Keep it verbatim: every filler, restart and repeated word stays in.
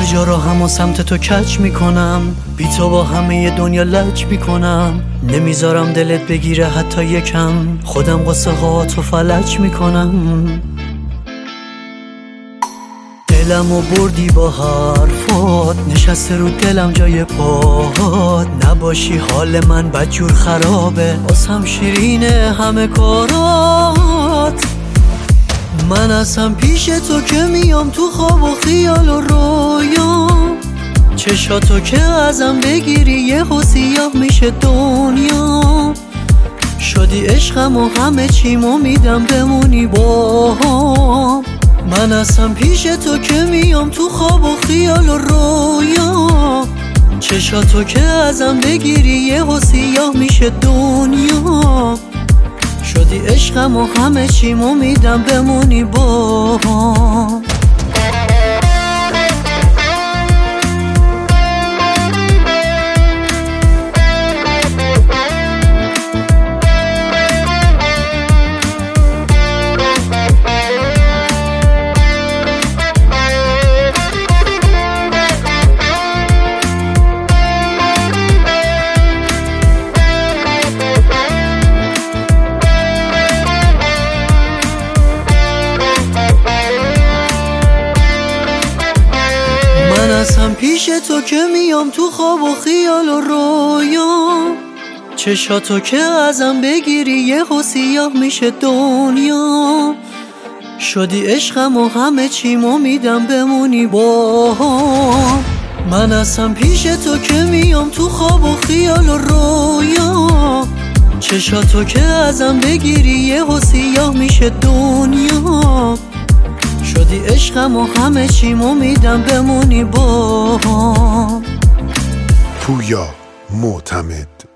هر جا را هم و سمت تو کچ میکنم، بی تو با همه دنیا لج میکنم. نمیذارم دلت بگیره حتی یکم، خودم قصه ها تو فلج میکنم. دلمو بردی با حرفات، نشسته رو دلم جای پاهات. نباشی حال من بدجور خرابه، واسم شیرینه همه کارات. من اصلا پیش تو که میام تو خواب و خیال و رویام. چشاتو که ازم بگیری یهو سیاه میشه دنیا. شدی عشقم و همه چیمو میدم بمونی باهام. من اصلا پیش تو که میام تو خواب و خیال و رویا. چشاتو که ازم بگیری یهو سیاه میشه دنیا. شدی عشقم و همه چیمو میدم بمونی باهام. اصلا پیش تو که میام تو خواب و خیال و رویام. چشاتو که ازم بگیری یهو سیاه میشه دنیا. شدی عشقم و همه چیمو میدم بمونی باهام. من اصلا پیش تو که میام تو خواب و خیال و رویا. چشاتو که ازم بگیری یهو سیاه میشه دنیا. شدی عشقم و همه چیمو میدم بمونی باهام. پویا معتمد.